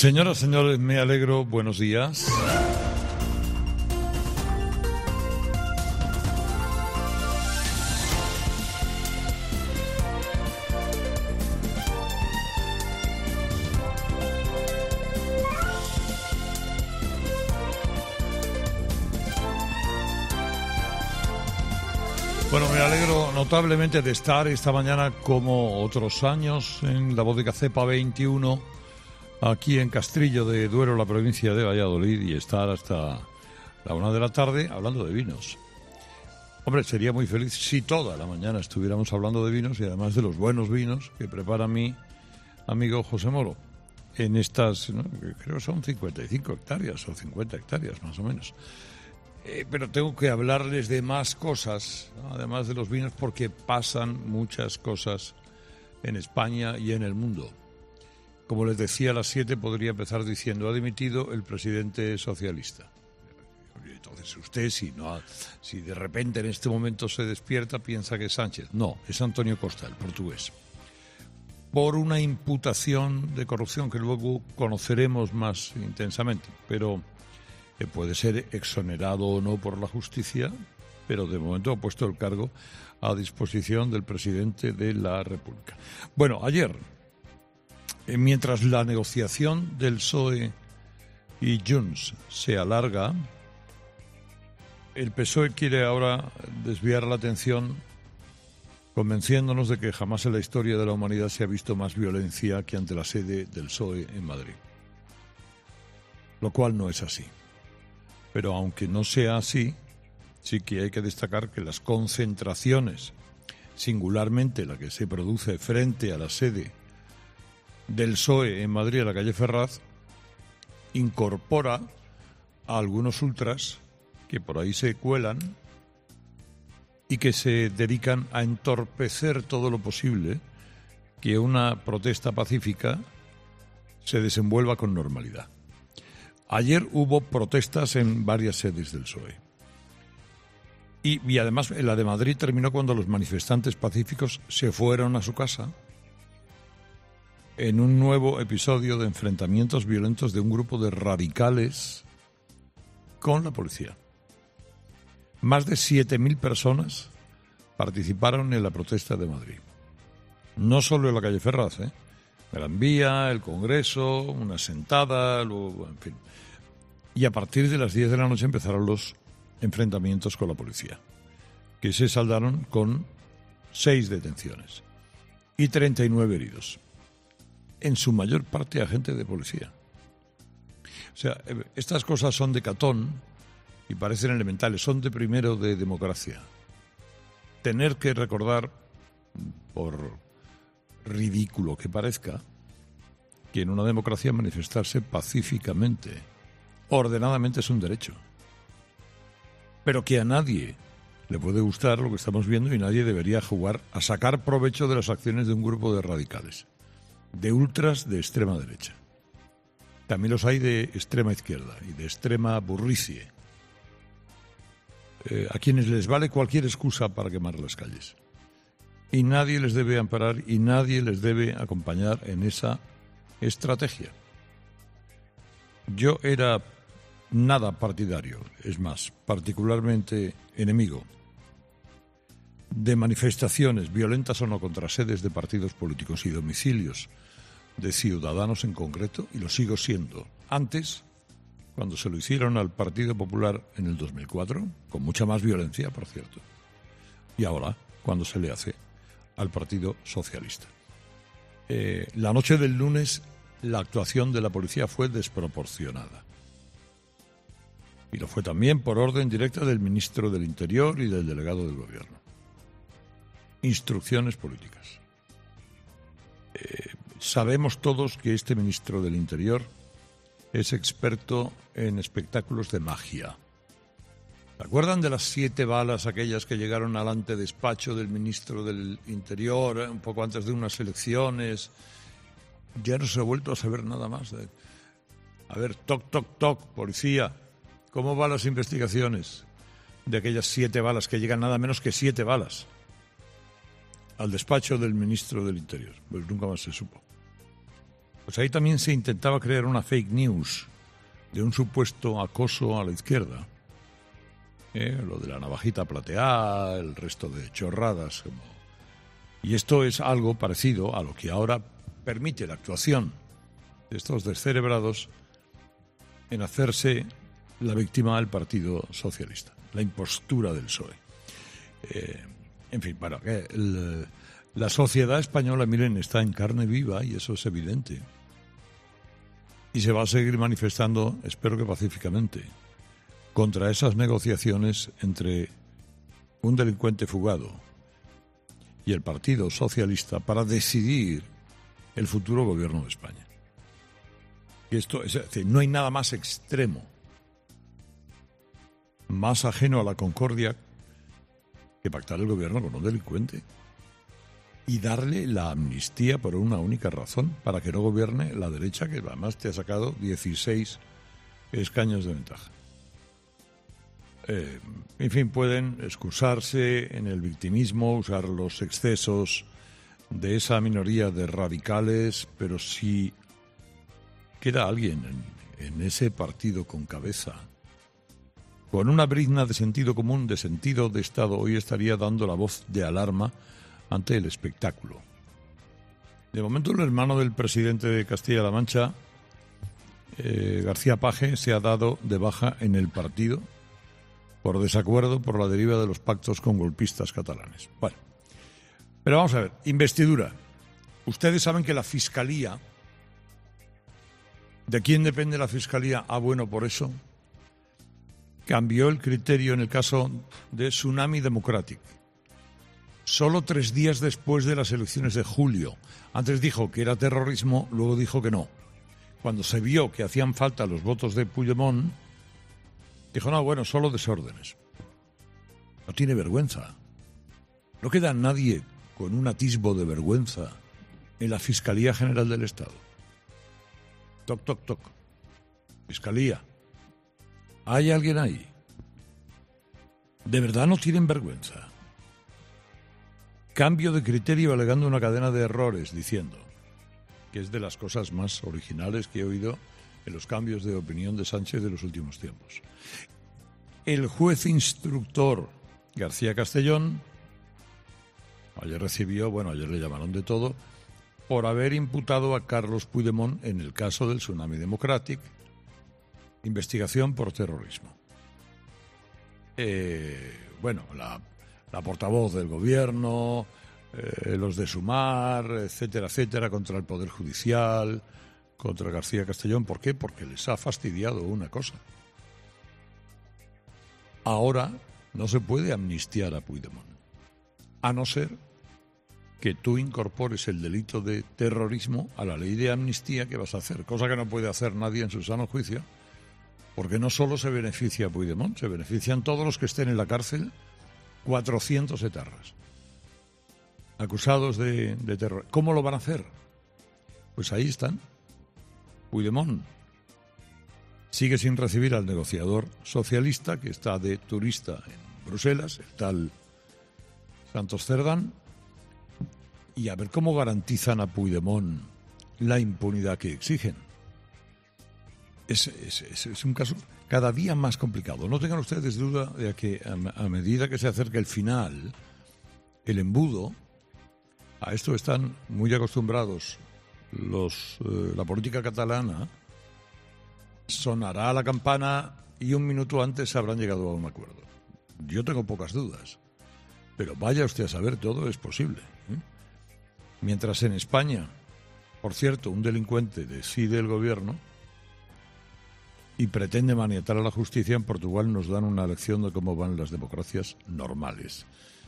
Señoras, señores, me alegro. Buenos días. Bueno, me alegro notablemente de estar esta mañana, como otros años, en la bodega Cepa 21, aquí en Castrillo de Duero, la provincia de Valladolid, y estar hasta la 1 de la tarde hablando de vinos. Hombre, sería muy feliz si toda la mañana estuviéramos hablando de vinos, y además de los buenos vinos que prepara mi amigo José Moro en estas, ¿no?, creo que son 55 hectáreas o 50 hectáreas más o menos. Pero tengo que hablarles de más cosas, ¿no?, además de los vinos, porque pasan muchas cosas en España y en el mundo. Como les decía, a las 7 podría empezar diciendo: ha dimitido el presidente socialista. Entonces usted, si de repente en este momento se despierta, piensa que es Sánchez. No, es Antonio Costa, el portugués. Por una imputación de corrupción que luego conoceremos más intensamente, pero puede ser exonerado o no por la justicia, pero de momento ha puesto el cargo a disposición del presidente de la República. Bueno, ayer, mientras la negociación del PSOE y Junts se alarga, el PSOE quiere ahora desviar la atención convenciéndonos de que jamás en la historia de la humanidad se ha visto más violencia que ante la sede del PSOE en Madrid. Lo cual no es así. Pero aunque no sea así, sí que hay que destacar que las concentraciones, singularmente la que se produce frente a la sede del PSOE en Madrid, a la calle Ferraz, incorpora a algunos ultras que por ahí se cuelan y que se dedican a entorpecer todo lo posible que una protesta pacífica se desenvuelva con normalidad. Ayer hubo protestas en varias sedes del PSOE. Y además la de Madrid terminó cuando los manifestantes pacíficos se fueron a su casa en un nuevo episodio de enfrentamientos violentos de un grupo de radicales con la policía. Más de 7.000 personas participaron en la protesta de Madrid. No solo en la calle Ferraz, Gran Vía, el Congreso, una sentada, luego, en fin. Y a partir de las 10 de la noche empezaron los enfrentamientos con la policía, que se saldaron con 6 detenciones y 39 heridos, en su mayor parte agentes de policía. O sea, estas cosas son de Catón y parecen elementales, son de primero de democracia. Tener que recordar, por ridículo que parezca, que en una democracia manifestarse pacíficamente, ordenadamente, es un derecho. Pero que a nadie le puede gustar lo que estamos viendo y nadie debería jugar a sacar provecho de las acciones de un grupo de radicales, de ultras de extrema derecha. También los hay de extrema izquierda y de extrema burricie, a quienes les vale cualquier excusa para quemar las calles. Y nadie les debe amparar y nadie les debe acompañar en esa estrategia. Yo era nada partidario, es más, particularmente enemigo de manifestaciones, violentas o no, contra sedes de partidos políticos y domicilios de ciudadanos en concreto, y lo sigo siendo. Antes, cuando se lo hicieron al Partido Popular en el 2004, con mucha más violencia, por cierto, y ahora, cuando se le hace al Partido Socialista. La noche del lunes, la actuación de la policía fue desproporcionada. Y lo fue también por orden directa del ministro del Interior y del delegado del Gobierno. Instrucciones políticas. Sabemos todos que este ministro del Interior es experto en espectáculos de magia. ¿Se acuerdan de las 7 balas aquellas que llegaron al antedespacho del ministro del Interior un poco antes de unas elecciones? Ya no se ha vuelto a saber nada más. A ver, toc, toc, toc, policía, ¿cómo van las investigaciones de aquellas 7 balas que llegan, nada menos que 7 balas, al despacho del ministro del Interior? Pues nunca más se supo. Pues ahí también se intentaba crear una fake news de un supuesto acoso a la izquierda. Lo de la navajita plateada, el resto de chorradas. Y esto es algo parecido a lo que ahora permite la actuación de estos descerebrados en hacerse la víctima del Partido Socialista, la impostura del PSOE. En fin, para que la sociedad española, miren, está en carne viva y eso es evidente. Y se va a seguir manifestando, espero que pacíficamente, contra esas negociaciones entre un delincuente fugado y el Partido Socialista para decidir el futuro gobierno de España. Y esto es decir, no hay nada más extremo, más ajeno a la concordia que pactar el gobierno con un delincuente y darle la amnistía por una única razón, para que no gobierne la derecha, que además te ha sacado 16 escaños de ventaja. En fin, pueden excusarse en el victimismo, usar los excesos de esa minoría de radicales, pero si queda alguien en ese partido con cabeza, con una brizna de sentido común, de sentido de Estado, hoy estaría dando la voz de alarma ante el espectáculo. De momento, el hermano del presidente de Castilla-La Mancha, García Page, se ha dado de baja en el partido por desacuerdo por la deriva de los pactos con golpistas catalanes. Bueno, pero vamos a ver, investidura. Ustedes saben que la Fiscalía, ¿de quién depende la Fiscalía? Ah, bueno, por eso cambió el criterio en el caso de Tsunami Democratic. Solo 3 días después de las elecciones de julio. Antes dijo que era terrorismo, luego dijo que no. Cuando se vio que hacían falta los votos de Puigdemont, dijo, no, bueno, solo desórdenes. No tiene vergüenza. No queda nadie con un atisbo de vergüenza en la Fiscalía General del Estado. Toc, toc, toc. Fiscalía. ¿Hay alguien ahí? ¿De verdad no tienen vergüenza? Cambio de criterio alegando una cadena de errores, diciendo que es de las cosas más originales que he oído en los cambios de opinión de Sánchez de los últimos tiempos. El juez instructor García Castellón ayer le llamaron de todo, por haber imputado a Carlos Puigdemont en el caso del Tsunami Democratic, investigación por terrorismo. La portavoz del gobierno, los de Sumar, etcétera, etcétera, contra el Poder Judicial, contra García Castellón. ¿Por qué? Porque les ha fastidiado una cosa. Ahora no se puede amnistiar a Puigdemont, a no ser que tú incorpores el delito de terrorismo a la ley de amnistía que vas a hacer, cosa que no puede hacer nadie en su sano juicio, porque no solo se beneficia a Puigdemont, se benefician todos los que estén en la cárcel, 400 etarras, acusados de terror. ¿Cómo lo van a hacer? Pues ahí están. Puigdemont sigue sin recibir al negociador socialista, que está de turista en Bruselas, el tal Santos Cerdán, y a ver cómo garantizan a Puigdemont la impunidad que exigen. Es un caso cada día más complicado. No tengan ustedes duda de que a medida que se acerca el final, el embudo, a esto están muy acostumbrados la política catalana, sonará la campana y un minuto antes habrán llegado a un acuerdo. Yo tengo pocas dudas, pero vaya usted a saber, todo es posible. Mientras en España, por cierto, un delincuente decide el gobierno y pretende maniatar a la justicia, en Portugal nos dan una lección de cómo van las democracias normales.